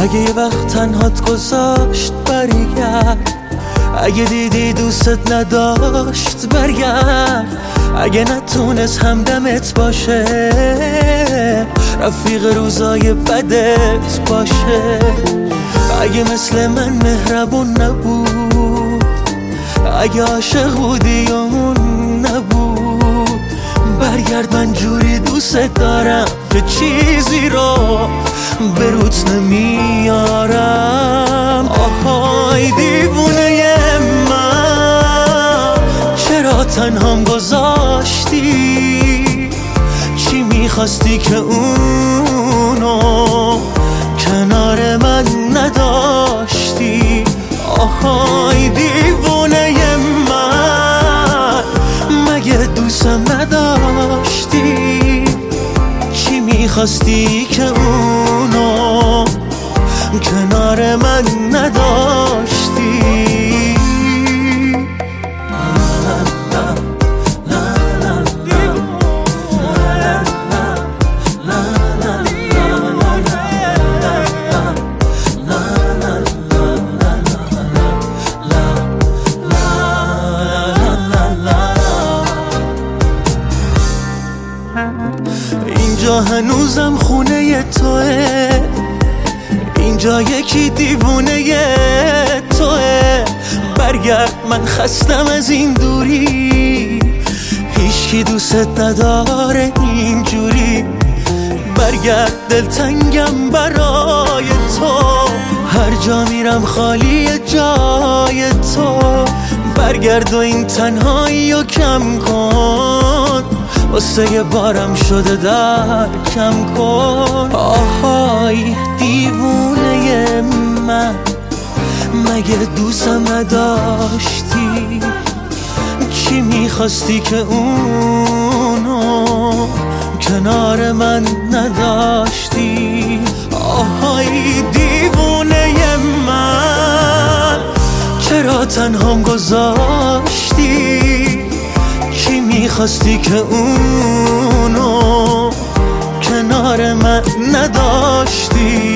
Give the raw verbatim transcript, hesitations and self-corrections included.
اگه یه وقت تنهات گذاشت برگرد، اگه دیدی دوست نداشت برگرد، اگه نتونست همدمت باشه رفیق روزای بدت باشه، اگه مثل من مهربون نبود، اگه عاشق بودی یا اون نبود، برگرد من جوری دوست دارم که چیزی رو به روت نمیارم. آهای دیوونه من، چرا تنهام گذاشتی؟ چی میخواستی که اونو کنار من نداشتی؟ آهای دیوونه من، مگه دوستم نداشتی؟ چی میخواستی که اونو کنار من نداشتی؟ اینجا هنوزم خونه توه، اینجا یکی دیوونه توه، برگرد من خستم از این دوری، هیچکی دوست نداره اینجوری، برگرد دلتنگم برای تو، هر جا میرم خالی جای تو، برگرد و این تنهایی رو کم کن، واسه یه بارم شده در کم کن. آهای دیوونه من، مگه دوستم نداشتی؟ چی میخواستی که اونو کنار من نداشتی؟ آهای دیوونه من، چرا تنهام گذاشتی؟ چی میخواستی که اونو کنار من نداشتی؟